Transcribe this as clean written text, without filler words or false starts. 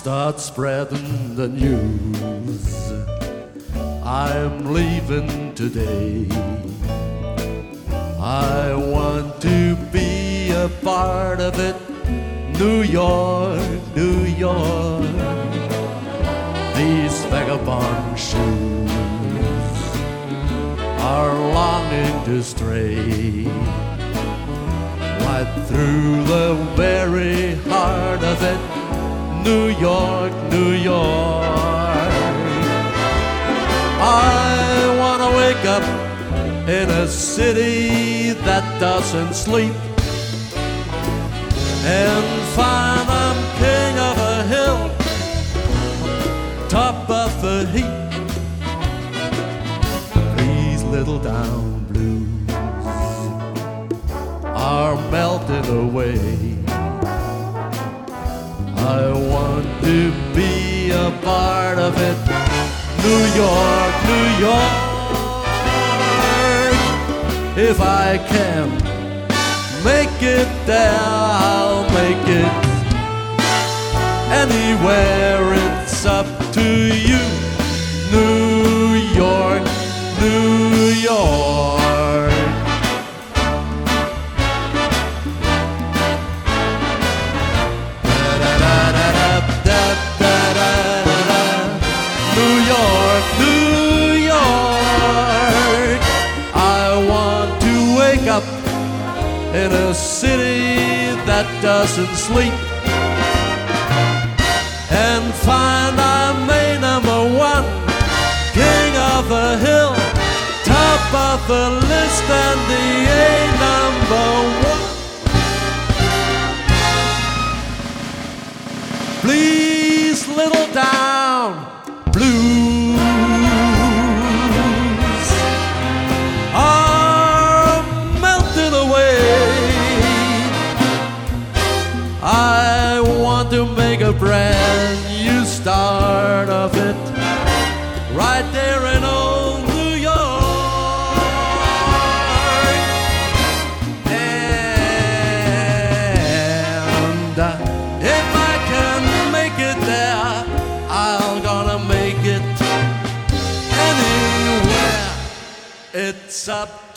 start spreading the news. I'm leaving today. I want to be a part of it. New York, New York. These vagabond shoes are longing to stray right through the very heart of it. New York, New York. I want to wake up in a city that doesn't sleep and find I'm king of a hill, top of the heap. These little down blues are melting away. I want to be a part of it. New York, New York. If I can make it there, I'll make it anywhere. It's up to you. New York, New York. New York, New York. I want to wake up in a city that doesn't sleep and find I'm a number one, king of the hill, top of the list and the A number one. Please, little down blues are melting away. I want to make a brand new start of it right there in old New York. And if I can make it there, I'm gonna make it anywhere. It's up